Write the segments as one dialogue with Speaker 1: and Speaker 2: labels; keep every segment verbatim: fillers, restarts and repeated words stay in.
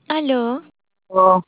Speaker 1: Aló.
Speaker 2: Oh,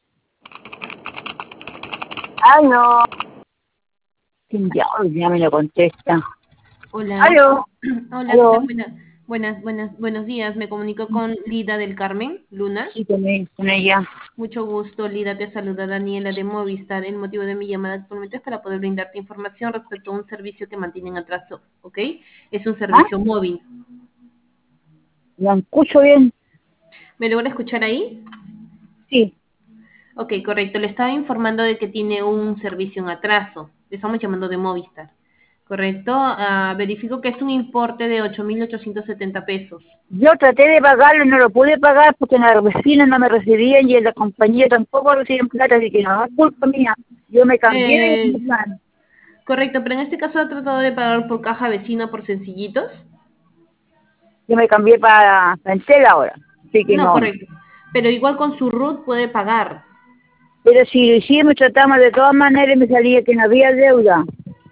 Speaker 2: aló. ¿Quién diablos ya me lo contesta?
Speaker 3: Hola,
Speaker 2: Aló,
Speaker 3: hola, ¿qué tal?
Speaker 2: aló.
Speaker 3: Buena- buenas, buenas, buenos días. Me comunico con Lida del Carmen Luna.
Speaker 2: Sí, con, él- con ella.
Speaker 3: Mucho gusto, Lida. Te saluda Daniela de Movistar. El motivo de mi llamada actualmente es para poder brindarte información respecto a un servicio que mantienen atraso, ¿ok? Es un
Speaker 2: ¿Ah?
Speaker 3: servicio móvil.
Speaker 2: ¿Lo escucho bien?
Speaker 3: ¿Me logra escuchar ahí?
Speaker 2: Sí.
Speaker 3: Ok, correcto. Le estaba informando de que tiene un servicio en atraso. Le estamos llamando de Movistar. ¿Correcto? Ah, verifico que es un importe de ocho mil ochocientos setenta pesos.
Speaker 2: Yo traté de pagarlo y no lo pude pagar porque en la vecina no me recibían y en la compañía tampoco recibían plata, así que no es culpa mía. Yo me cambié
Speaker 3: Eh,
Speaker 2: de plan.
Speaker 3: Correcto, pero en este caso ha tratado de pagar por caja vecina por sencillitos.
Speaker 2: Yo me cambié para, para Entel ahora. Así que
Speaker 3: No,
Speaker 2: no.
Speaker 3: correcto. Pero igual con su root puede pagar.
Speaker 2: Pero si lo hicimos, tratamos de todas maneras y me salía que no había deuda.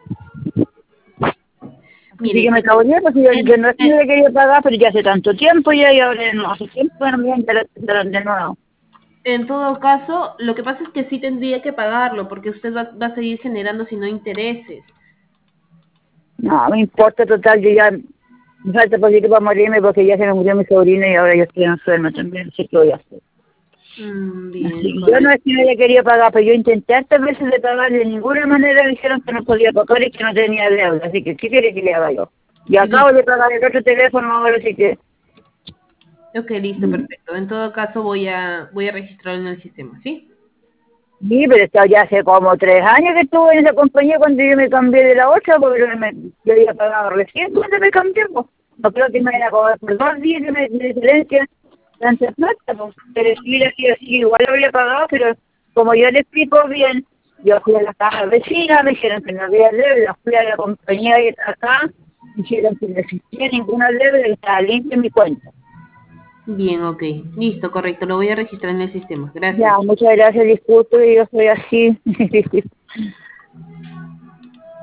Speaker 2: Así que
Speaker 3: Mire,
Speaker 2: yo me
Speaker 3: en,
Speaker 2: cabreé porque yo, yo
Speaker 3: en-
Speaker 2: no es que no
Speaker 3: en-
Speaker 2: le quería pagar, pero ya hace tanto tiempo ya y ahora no, hace tiempo que no me enterar de, de nuevo.
Speaker 3: en todo caso, lo que pasa es que sí tendría que pagarlo, porque usted va, va a seguir generando si no intereses.
Speaker 2: No, me importa total, yo ya me falta poquito para morirme porque ya se me murió mi sobrino y ahora yo estoy enferma también, así que voy a hacer.
Speaker 3: Mm, bien,
Speaker 2: Así que yo no
Speaker 3: correcto.
Speaker 2: es que no le quería pagar, pero yo intenté hartas veces de pagar, de ninguna manera me dijeron que no podía pagar y que no tenía deuda, así que ¿qué quiere que le haga yo? Y acabo
Speaker 3: Listo.
Speaker 2: de pagar el otro teléfono ahora, así que...
Speaker 3: Ok, listo,
Speaker 2: mm,
Speaker 3: perfecto. En todo caso voy a voy a registrarlo en el sistema, ¿sí?
Speaker 2: sí, pero esto ya hace como tres años que estuve en esa compañía cuando yo me cambié de la otra, porque yo, me, yo había pagado recién cuando me cambié, pues. No creo que me vayan a cobrar por dos días de, de diferencia tanta plata, pues. Pero si hubiera sido así, igual lo habría pagado, pero como yo le explico bien, yo fui a la caja vecina, me dijeron que no había deuda, fui a la compañía de acá, me dijeron que no existía ninguna deuda y estaba limpia mi cuenta.
Speaker 3: Bien, ok. Listo, correcto. Lo voy a registrar en el sistema.
Speaker 2: Ya,
Speaker 3: Gracias.
Speaker 2: muchas gracias, disculpe, yo soy así.